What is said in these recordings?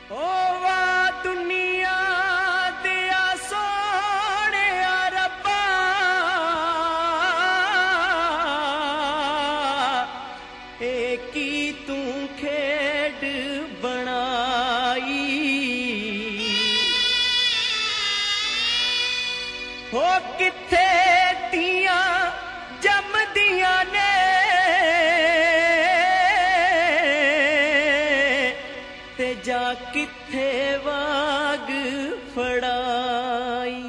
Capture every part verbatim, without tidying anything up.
ओ वाह दुनिया दिया सोने रब्बा, एक ही तू खेड बनाई। हो किथे दिया जमदिया ने ते जा किथे वाग फड़ाई।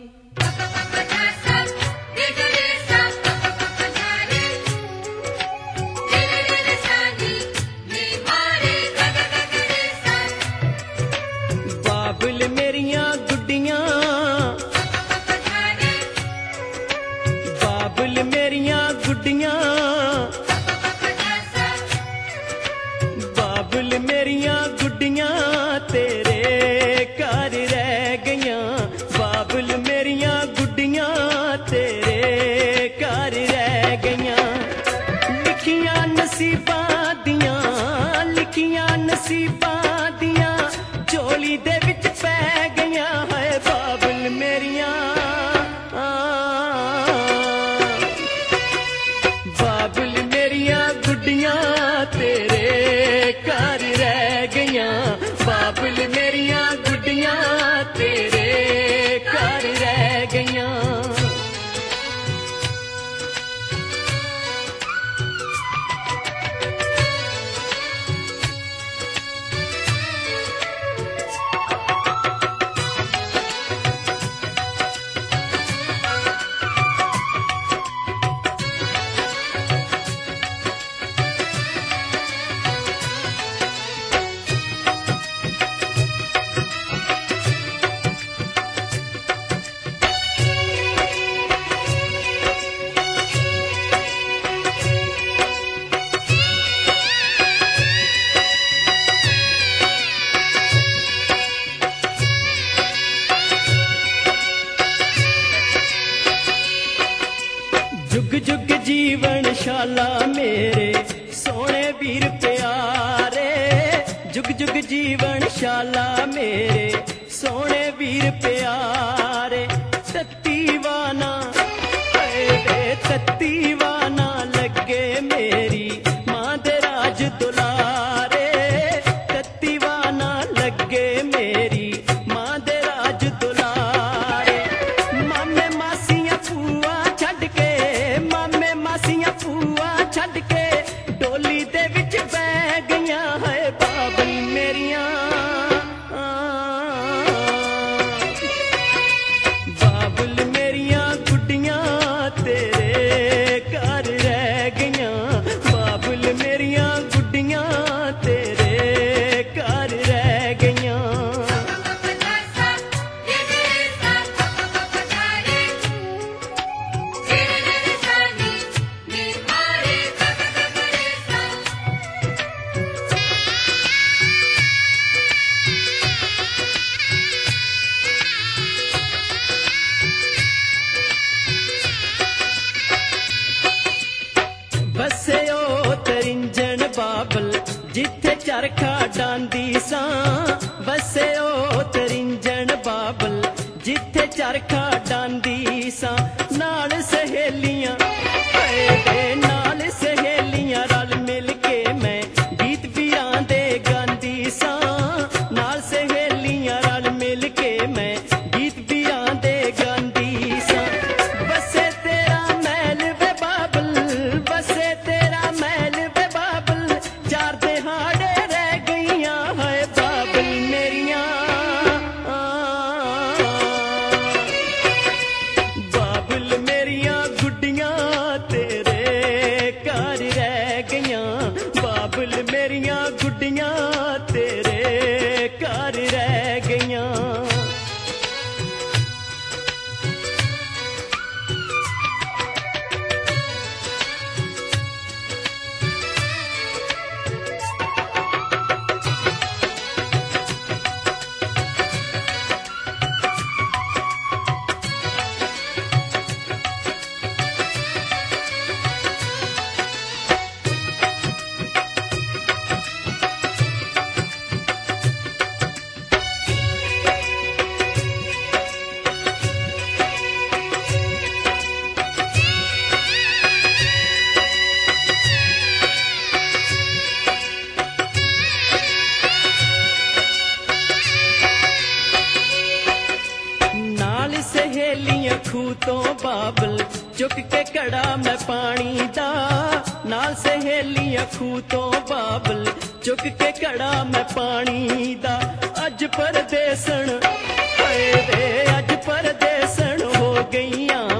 बाबुल मेरिया गुड्डियां, बाबुल मेरिया गुड्डियां, बाबुल मेरिया गुड्डियां तेरे घर रह गईयां। बाबुल मेरिया गुड्डियां तेरे घर रह गईयां। लिखियां नसीबां दियां, लिखियां नसीबां दियां झोली दे विच पै गईयां। है बाबुल मेरिया, बाबुल मेरिया गुड्डियां तेरे घर रह गईयां। बाबुल मेरिया गुड्डियां तेरे घर रह गईयां। जुग जुग जीवन शाला मेरे सोने वीर प्यारे। जुग जुग जीवन शाला मेरे सोने वीर प्यारे। तत्ती वाना तत्ती वाना लगे मेरी मां दे राज दुलारे। तत्ती वाना लगे मेरी मां दे राज दुलारे। मामे मासियां फूआ छड़ के, मामे मासियां फूआ छड़ के डोली दे विच बह गईयां। है बाबुल मेरिया, बाबुल मेरिया गुड्डियां तेरे घर रह गईयां। बाबुल मेरिया गुड्डियां तेरे घर रह गईयां। बसे ओ तरिंजन बाबल जिथे चरखा डांदी सां। बसे ओ तरिंजन बाबल जिथे चरखा डांदी सां। नाल सहेलियां ते नाल सहेलियां रल मिल के मैं गीत वीरां दे गांदी सां। नाल सहेलियां रल मिल के मैं गीत वीरां दे गांदी सां। बसे तेरा महल वे बाबल, बसे तेरा महल वे बाबल चार दिहाड़े रह गईयां। है बाबुल मेरिया, बाबुल मेरिया गुड्डियां तेरे घर रह गईयां। बाबुल मेरिया गुड्डियां तेरे घर रह गईयां। ਖੂਹ ਤੋਂ ਬਾਬਲ ਚੁੱਕ ਕੇ ਘੜਾ ਮੈਂ ਪਾਣੀ ਦਾ ਨਾਲ ਸਹੇਲੀਆਂ ਖੂਹ ਤੋਂ ਬਾਬਲ ਚੁੱਕ ਕੇ ਘੜਾ ਮੈਂ ਪਾਣੀ ਦਾ ਅੱਜ ਪਰਦੇਸਣ ਹਾਏ ਵੇ ਅੱਜ ਪਰਦੇਸਣ ਹੋ ਗਈਆਂ